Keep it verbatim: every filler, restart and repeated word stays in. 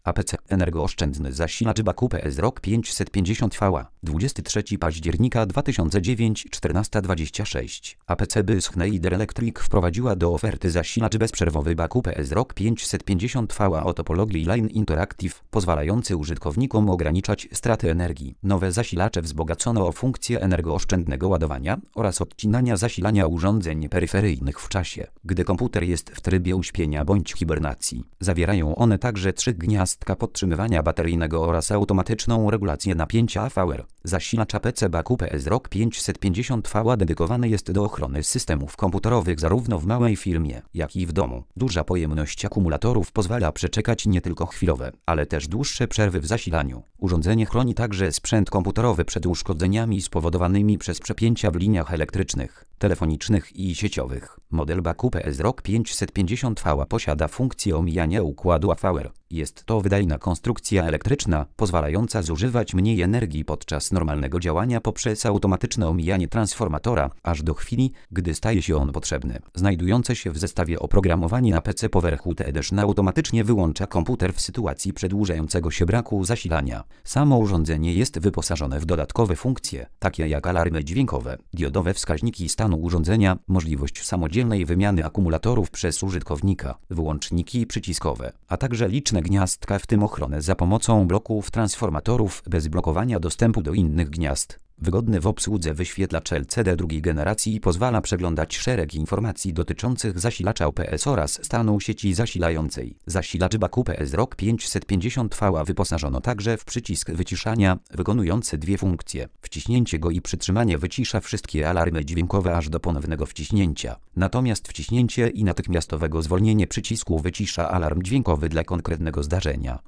A P C energooszczędny zasilacz B A Q P S ROG pięćset pięćdziesiąt V A dwudziestego trzeciego października dwa tysiące dziewięć czternaście dwadzieścia sześć. A P C by Schneider Electric wprowadziła do oferty zasilacz bezprzewowy B A Q P S ROG pięćset pięćdziesiąt V A o topologii Line Interactive, pozwalający użytkownikom ograniczać straty energii. Nowe zasilacze wzbogacono o funkcję energooszczędnego ładowania oraz odcinania zasilania urządzeń peryferyjnych w czasie, gdy komputer jest w trybie uśpienia bądź hibernacji. Zawierają one także trzy gniazdka podtrzymywania bateryjnego oraz automatyczną regulację napięcia V R. Zasilacz A P C B A Q P S ROG pięćset pięćdziesiąt V A dedykowany jest do ochrony systemów komputerowych zarówno w małej firmie, jak i w domu. Duża pojemność akumulatorów pozwala przeczekać nie tylko chwilowe, ale też dłuższe przerwy w zasilaniu. Urządzenie chroni także sprzęt komputerowy przed uszkodzeniami spowodowanymi przez przepięcia w liniach elektrycznych, telefonicznych i sieciowych. Model B A Q P S ROG pięćset pięćdziesiąt V A posiada funkcję omijania układu A V R. Jest to wydajna konstrukcja elektryczna, pozwalająca zużywać mniej energii podczas normalnego działania poprzez automatyczne omijanie transformatora, aż do chwili, gdy staje się on potrzebny. Znajdujące się w zestawie oprogramowanie na P C Power Q T Edition automatycznie wyłącza komputer w sytuacji przedłużającego się braku zasilania. Samo urządzenie jest wyposażone w dodatkowe funkcje, takie jak alarmy dźwiękowe, diodowe wskaźniki stanu urządzenia, możliwość samodzielnej wymiany akumulatorów przez użytkownika, wyłączniki przyciskowe, a także liczne gniazdka, w tym ochronę za pomocą bloków transformatorów bez blokowania dostępu do innych gniazd. Wygodny w obsłudze wyświetlacz L C D drugiej generacji pozwala przeglądać szereg informacji dotyczących zasilacza O P S oraz stanu sieci zasilającej. Zasilacz B A Q P S ROG pięćset pięćdziesiąt V A wyposażono także w przycisk wyciszania, wykonujący dwie funkcje. Wciśnięcie go i przytrzymanie wycisza wszystkie alarmy dźwiękowe aż do ponownego wciśnięcia. Natomiast wciśnięcie i natychmiastowego zwolnienie przycisku wycisza alarm dźwiękowy dla konkretnego zdarzenia.